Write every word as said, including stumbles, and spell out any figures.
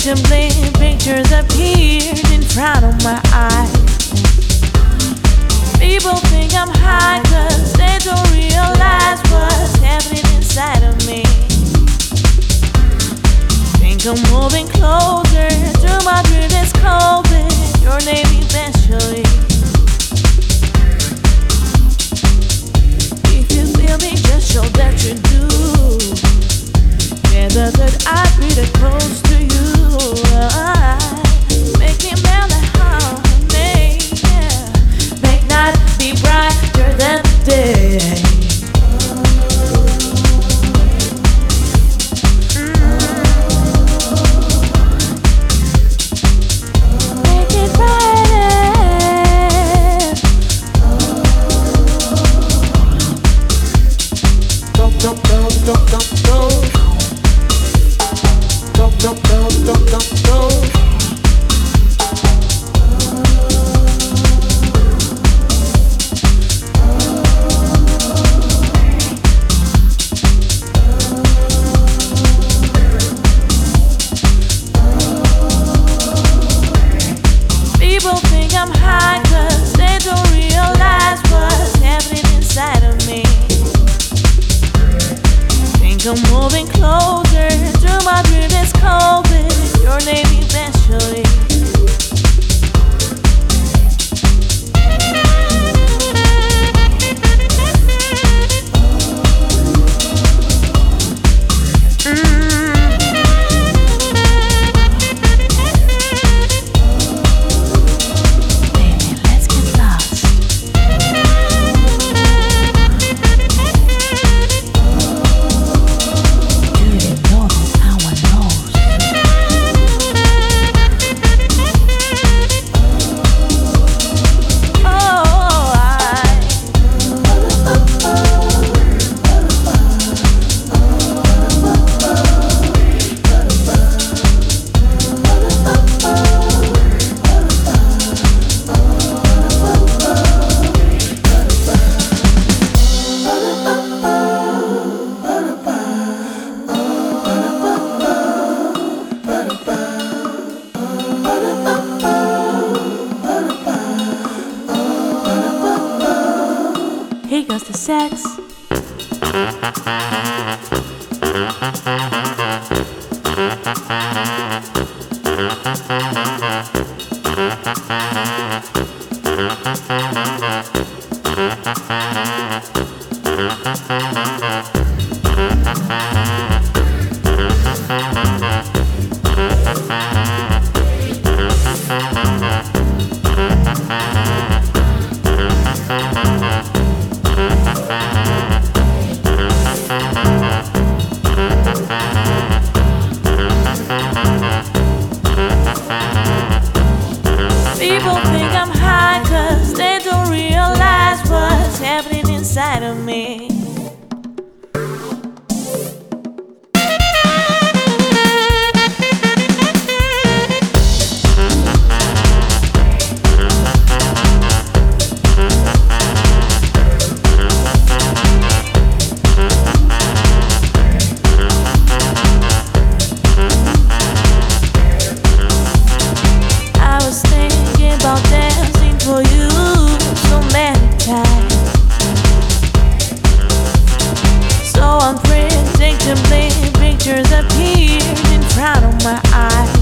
Predictably, pictures appeared in front of my eyes. People think I'm high cause they don't realize what's happening inside of me. Think I'm moving closer to my greatest calling, your name eventually. If you feel me, just show that you do. Together that I'd be the close to you. Make me melt like honey, yeah. Make night be brighter than day. People think I'm high cause they don't realize what's happening inside of me. Think I'm moving closer to my greatest calling, your name eventually. Here goes the sex. People think I'm high cause they don't realize what's happening inside of me. About dancing for you so many times. So unpredictably, pictures appeared in front of my eyes.